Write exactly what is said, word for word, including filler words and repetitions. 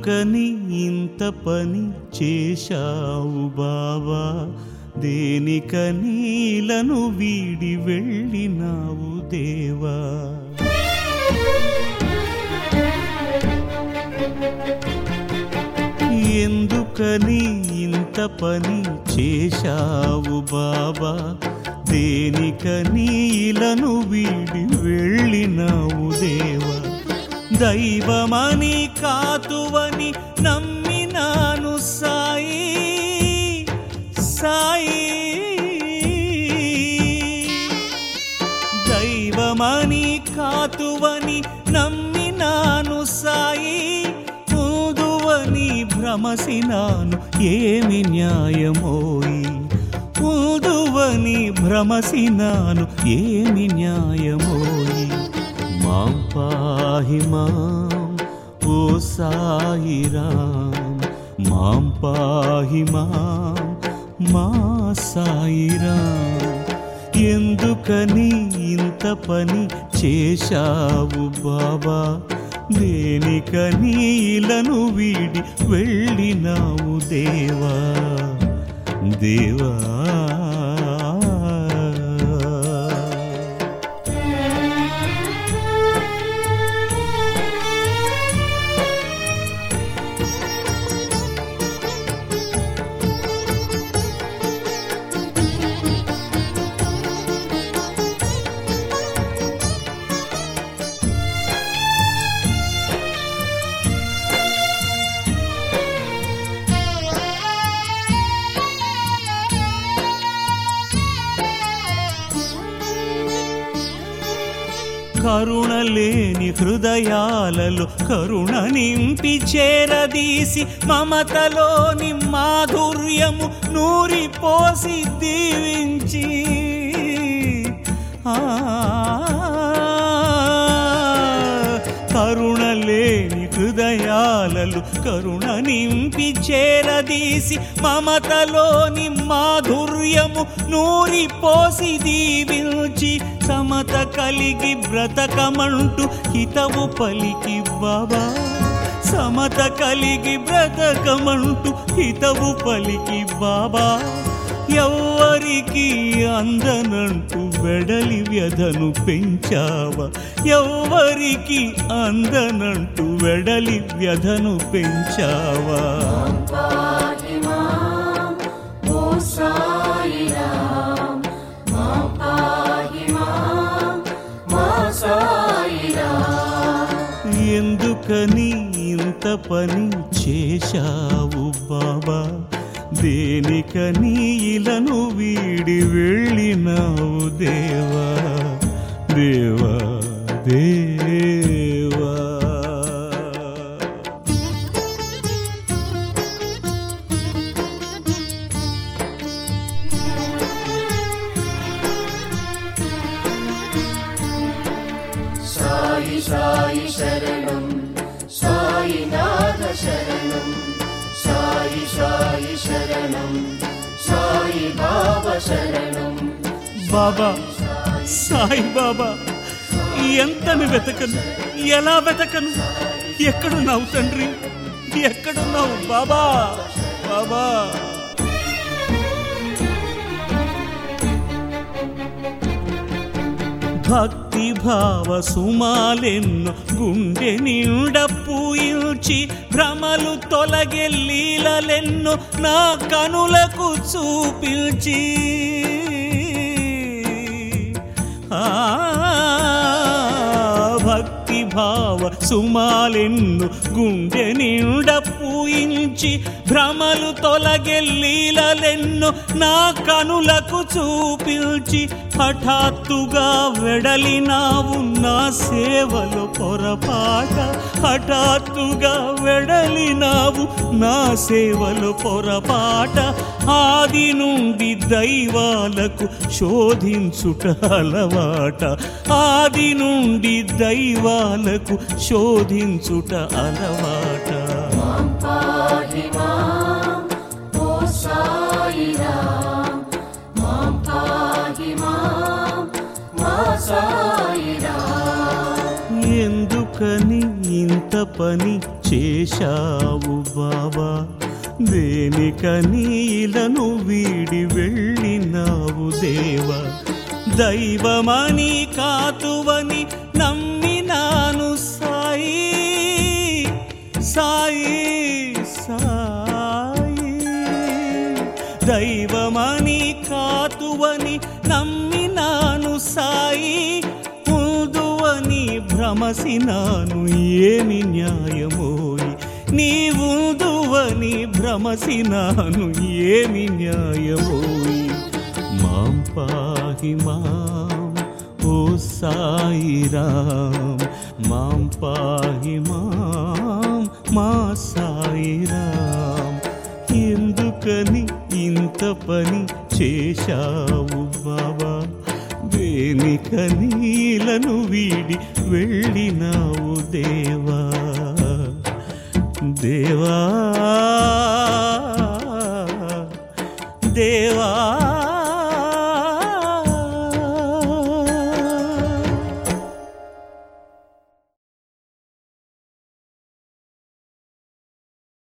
ఎందుకని ఇంత పని చేశావు బాబా, దేనికని ఇలను వీడి వెళ్ళినావు దేవా. ఎందుకని ఇంత పని చేశావు బాబా, దేనికని ఇలను వీడి వెళ్ళినావు దేవా. దైవమని కాతువని నమ్మినాను సాయి సాయి, దైవమని కాతువని నమ్మినాను సాయి, ఊదువని భ్రమసినాను ఏమి న్యాయమోయి, ఊదువని భ్రమసినాను ఏమి న్యాయమోయి. మాం పాహి మాం ఓ సాయిరాం, మాం పాహి మాం మా సాయిరాం. ఎందుకని ఇంత పని చేశావు బాబా, దేనికని ఇలను వీడి వెళ్ళినావు దేవా దేవా. కరుణలేని హృదయాలలో కరుణ నింపి చేరదీసి, మమతలోని మాధుర్యము నూరిపోసి దీవించి, ఆ కరుణలేని హృదయాలలో కరుణ నింపి చేరదీసి, మమతలోని మాధుర్యము నూరిపోసి దీవించి, సమత కలిగి బ్రతకమంటూ హితవు పలికి బాబా, సమత కలిగి బ్రతకమంటూ హితవు పలికి బాబా. ఎవ్వరికి అందనంటూ వెడలి వ్యధను పెంచావా, ఎవ్వరికి అందనంటూ వెడలి వ్యధను పెంచావా. ఎందుకని ఇంత పని చేశావు బాబా, దేనికని ఇలను వీడి వెళ్ళినావు దేవా దేవా దేవా. సాయి సాయి శరణం, సాయినాథ శరణం, సాయి సాయి శరణం, సాయి బాబా శరణం. బాబా సాయి బాబా, ఎంతని వెతకను, ఎలా వెతకను, ఎక్కడున్నావు తండ్రి, ఎక్కడున్నావు బాబా బాబా. భక్తి భావ సుమాలెన్నో గుండె నిండ పూయించి, భ్రమలు తొలగే లీలలెన్నో నా కనులకు చూపించి, ఆ భక్తి భావ సుమాలెన్ను గుండె నిండ పూయించి, భ్రమలు తొలగే లీలలెన్నో నా కనులకు చూపించి, హఠాత్తుగా వెడలినావు నా సేవలో పొరపాట, హఠాత్తుగా వెడలినావు నా సేవలో పొరపాట. ఆది నుండి దైవాలకు శోధించుట అలవాట, ఆది నుండి దైవాలకు శోధించుట అలవాట. ఎందుకని ఇంత పని చేశావు బావా, దేనికని ఇలను వీడి వెళ్ళినావు దేవా. దైవమని కాతువని నమ్మినాను సాయి, సాయి సాయి. దైవమని కాతువని నమ్మినాను సాయి, ఉందువని భ్రమసినాను ఏమి న్యాయమోయి. నీవుందువని భ్రమసినాను ఏమి న్యాయమోయి. మాం పాహి మాం ఓ సాయి రాం, మాం పాహి మాం మా సాయి రాం. ఎందుకని ఇంత పని చేశావు బాబా, దేనికని ఇలను వీడి వెళ్ళినావు దేవా, దేవా.